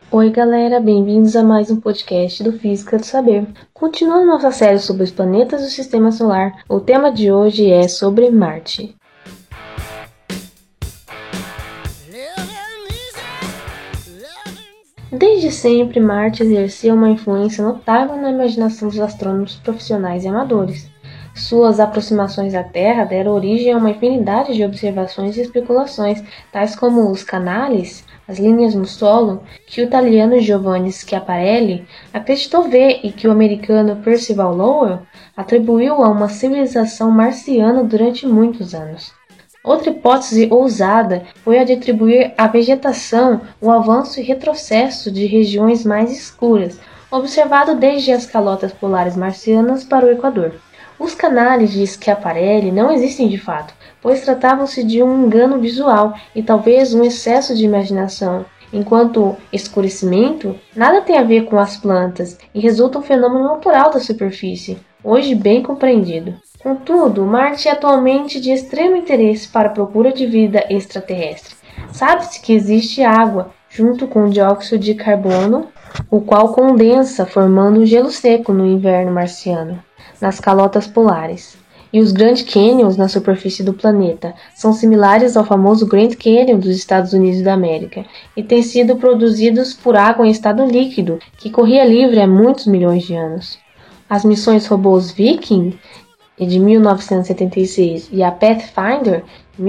Oi galera, bem-vindos a mais um podcast do Física do Saber. Continuando nossa série sobre os planetas do Sistema Solar, o tema de hoje é sobre Marte. Desde sempre, Marte exercia uma influência notável na imaginação dos astrônomos profissionais e amadores. Suas aproximações à Terra deram origem a uma infinidade de observações e especulações, tais como os canales, as linhas no solo, que o italiano Giovanni Schiaparelli acreditou ver e que o americano Percival Lowell atribuiu a uma civilização marciana durante muitos anos. Outra hipótese ousada foi a de atribuir à vegetação o avanço e retrocesso de regiões mais escuras, observado desde as calotas polares marcianas para o Equador. Os canais de Schiaparelli não existem de fato, pois tratavam-se de um engano visual e talvez um excesso de imaginação, enquanto escurecimento nada tem a ver com as plantas e resulta um fenômeno natural da superfície, hoje bem compreendido. Contudo, Marte é atualmente de extremo interesse para a procura de vida extraterrestre. Sabe-se que existe água, junto com o dióxido de carbono, o qual condensa, formando gelo seco no inverno marciano, nas calotas polares. E os Grand Canyons na superfície do planeta são similares ao famoso Grand Canyon dos Estados Unidos da América e têm sido produzidos por água em estado líquido, que corria livre há muitos milhões de anos. As missões robôs Viking de 1976 e a Pathfinder de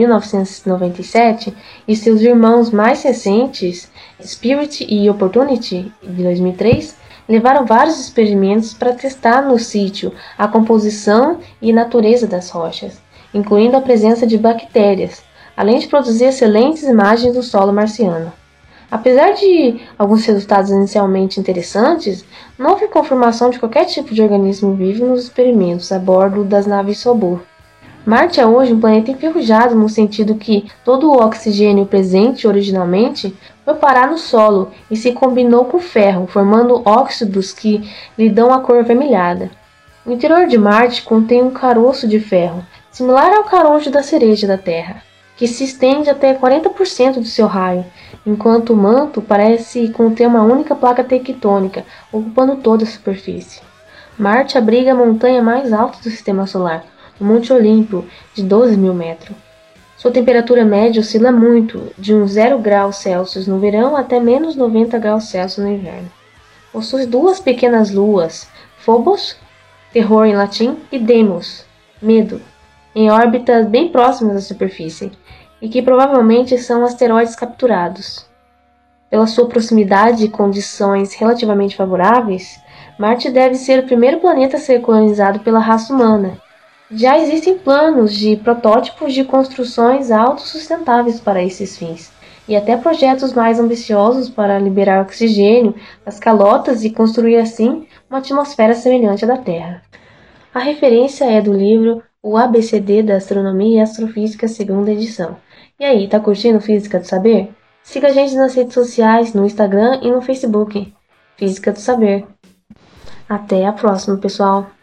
1997 e seus irmãos mais recentes, Spirit e Opportunity de 2003, levaram vários experimentos para testar no sítio a composição e natureza das rochas, incluindo a presença de bactérias, além de produzir excelentes imagens do solo marciano. Apesar de alguns resultados inicialmente interessantes, não houve confirmação de qualquer tipo de organismo vivo nos experimentos a bordo das naves robô. Marte é hoje um planeta enferrujado no sentido que todo o oxigênio presente originalmente foi parar no solo e se combinou com ferro, formando óxidos que lhe dão a cor avermelhada. O interior de Marte contém um caroço de ferro, similar ao caroço da cereja da Terra, que se estende até 40% do seu raio, enquanto o manto parece conter uma única placa tectônica, ocupando toda a superfície. Marte abriga a montanha mais alta do Sistema Solar, o Monte Olimpo, de 12.000 metros. Sua temperatura média oscila muito, de uns 0 graus Celsius no verão até menos 90 graus Celsius no inverno. Possui duas pequenas luas, Phobos, terror em latim, e Deimos, medo, em órbitas bem próximas à superfície, e que provavelmente são asteroides capturados. Pela sua proximidade e condições relativamente favoráveis, Marte deve ser o primeiro planeta a ser colonizado pela raça humana. Já existem planos de protótipos de construções autossustentáveis para esses fins, e até projetos mais ambiciosos para liberar oxigênio das calotas e construir assim uma atmosfera semelhante à da Terra. A referência é do livro O ABCD da Astronomia e Astrofísica, segunda edição. E aí, tá curtindo Física do Saber? Siga a gente nas redes sociais, no Instagram e no Facebook. Física do Saber. Até a próxima, pessoal!